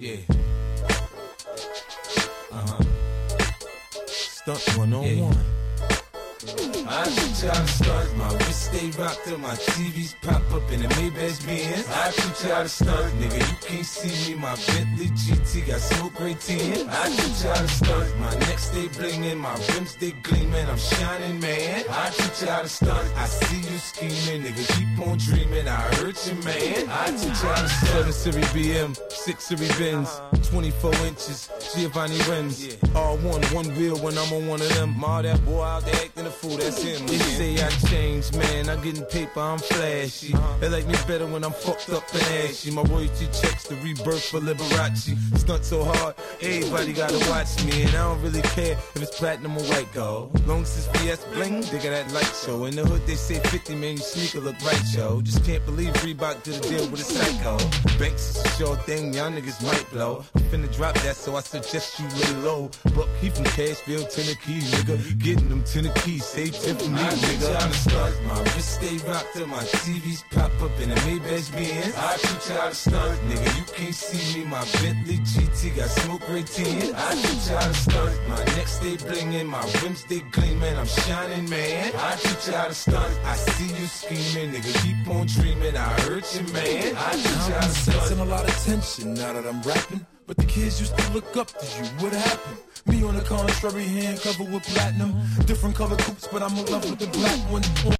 Yeah. Stunt 101. I teach you how to stunt. My wrist stay rocked till my TVs pop up in the Maybach Benz. I teach you how to stunt. Nigga, you can't see me. My Bentley GT got smoke gray tin. I teach you how to stunt. My neck stay blingin', my rims they gleamin'. I'm shining, man. I teach you how to stunt. I see you scheming, nigga. Keep on dreaming. I hurt you, man. I teach you how to stunt. 7 Series BM, 6 Series Benz, 24 inches, Giovanni rims. All one wheel when I'm on one of them. All that boy out there acting a fool, that's him. They say I changed, man. I'm getting paper, I'm flashy. They like me better when I'm fucked up and ashy. My royalty checks the rebirth for Liberace. Stunt so hard, everybody gotta watch me. And I don't really care if it's platinum or white gold. Long as it's VS bling, they got that light show. In the hood they say 50, man, your sneaker look right, yo. Just can't believe Reebok did a deal with a psycho. Banks is a sure thing, y'all niggas might blow. I'm finna drop that, so I suggest you lay low. Buck, he from Cashville, Tennessee, nigga. Getting them Tennessee, say 10 for me, nigga. I teach you how to stunt. My wrist stay rocked till my TVs pop up in the Maybach Benz. I teach you how to stunt. Nigga, you can't see me. My Bentley GT got smoke gray tin. I teach you how to stunt. My neck stay blingin', my rims they gleamin'. I'm shining, man. I teach you how to stunt. I see you scheming, nigga. Keep on dreaming. I hurt you, man. I teach you how to stunt. I'm sensing a lot of tension now that I'm rapping. But the kids used to look up to you. What happened? Me on the contrary, hand covered with platinum. Different color coupes, but I'm in love with the black one.